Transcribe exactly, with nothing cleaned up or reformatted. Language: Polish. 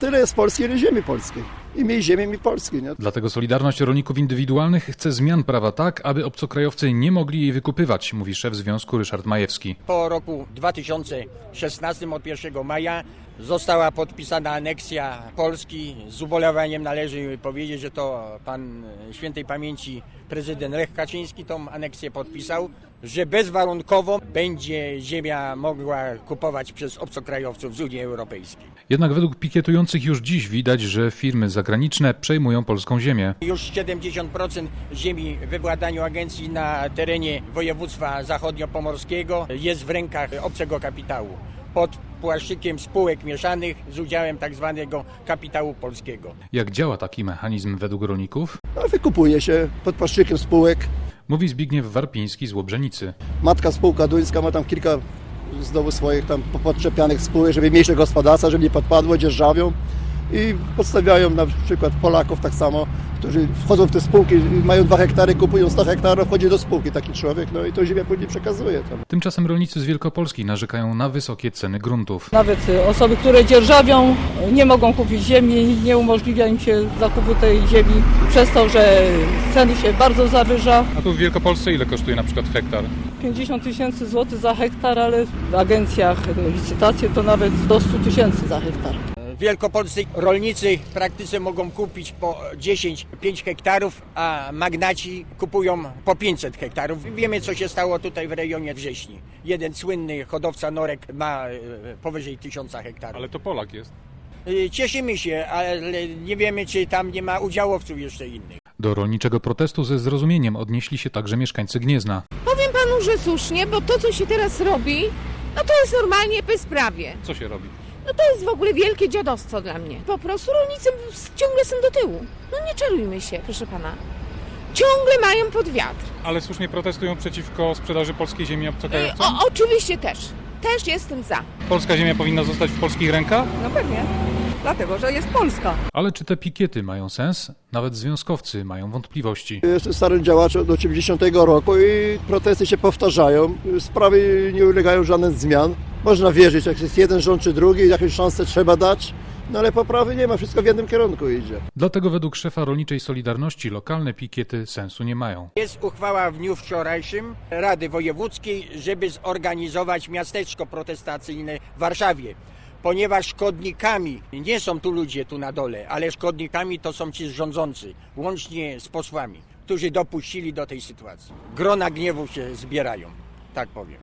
Tyle jest Polski, ile ziemi polskiej. I my ziemię, mi Polski. Nie? Dlatego Solidarność Rolników Indywidualnych chce zmian prawa tak, aby obcokrajowcy nie mogli jej wykupywać, mówi szef związku Ryszard Majewski. Po roku dwa tysiące szesnastym od pierwszego maja została podpisana aneksja Polski. Z ubolewaniem należy powiedzieć, że to pan świętej pamięci prezydent Lech Kaczyński tą aneksję podpisał, że bezwarunkowo będzie ziemia mogła kupować przez obcokrajowców z Unii Europejskiej. Jednak według pikietujących już dziś widać, że firmy zagraniczne przejmują polską ziemię. Już siedemdziesiąt procent ziemi we władaniu agencji na terenie województwa zachodniopomorskiego jest w rękach obcego kapitału. Pod płaszczykiem spółek mieszanych z udziałem tak zwanego kapitału polskiego. Jak działa taki mechanizm według rolników? No, wykupuje się pod płaszczykiem spółek. Mówi Zbigniew Warpiński z Łobrzenicy. Matka spółka duńska ma tam kilka znowu swoich tam podczepianych spółek, żeby mniejsze gospodarstwa, żeby nie podpadło, dzierżawią i podstawiają na przykład Polaków tak samo, którzy wchodzą w te spółki, mają dwa hektary, kupują sto hektarów, wchodzi do spółki taki człowiek, no i to ziemię później przekazuje tam. Tymczasem rolnicy z Wielkopolski narzekają na wysokie ceny gruntów. Nawet osoby, które dzierżawią, nie mogą kupić ziemi, nie umożliwia im się zakupu tej ziemi przez to, że ceny się bardzo zawyża. A tu w Wielkopolsce ile kosztuje na przykład hektar? pięćdziesiąt tysięcy złotych za hektar, ale w agencjach licytacje to nawet do stu tysięcy za hektar. W Wielkopolsce rolnicy w praktyce mogą kupić po dziesięć pięć hektarów, a magnaci kupują po pięćset hektarów. Wiemy, co się stało tutaj w rejonie Wrześni. Jeden słynny hodowca norek ma powyżej tysiąca hektarów. Ale to Polak jest. Cieszymy się, ale nie wiemy, czy tam nie ma udziałowców jeszcze innych. Do rolniczego protestu ze zrozumieniem odnieśli się także mieszkańcy Gniezna. Powiem panu, że słusznie, bo to, co się teraz robi, no to jest normalnie bezprawie. Co się robi? No to jest w ogóle wielkie dziadostwo dla mnie. Po prostu rolnicy ciągle są do tyłu. No nie czarujmy się, proszę pana. Ciągle mają pod wiatr. Ale słusznie protestują przeciwko sprzedaży polskiej ziemi obcokrajowcom? O, oczywiście też. Też jestem za. Polska ziemia powinna zostać w polskich rękach? No pewnie, dlatego, że jest Polska. Ale czy te pikiety mają sens? Nawet związkowcy mają wątpliwości. Jestem starym działaczem od osiemdziesiątego roku i protesty się powtarzają. Sprawy nie ulegają żadnym zmian. Można wierzyć, jak jest jeden rząd czy drugi, jakąś szansę trzeba dać, no ale poprawy nie ma, wszystko w jednym kierunku idzie. Dlatego według szefa Rolniczej Solidarności lokalne pikiety sensu nie mają. Jest uchwała w dniu wczorajszym Rady Wojewódzkiej, żeby zorganizować miasteczko protestacyjne w Warszawie. Ponieważ szkodnikami nie są tu ludzie tu na dole, ale szkodnikami to są ci rządzący, łącznie z posłami, którzy dopuścili do tej sytuacji. Grona gniewu się zbierają, tak powiem.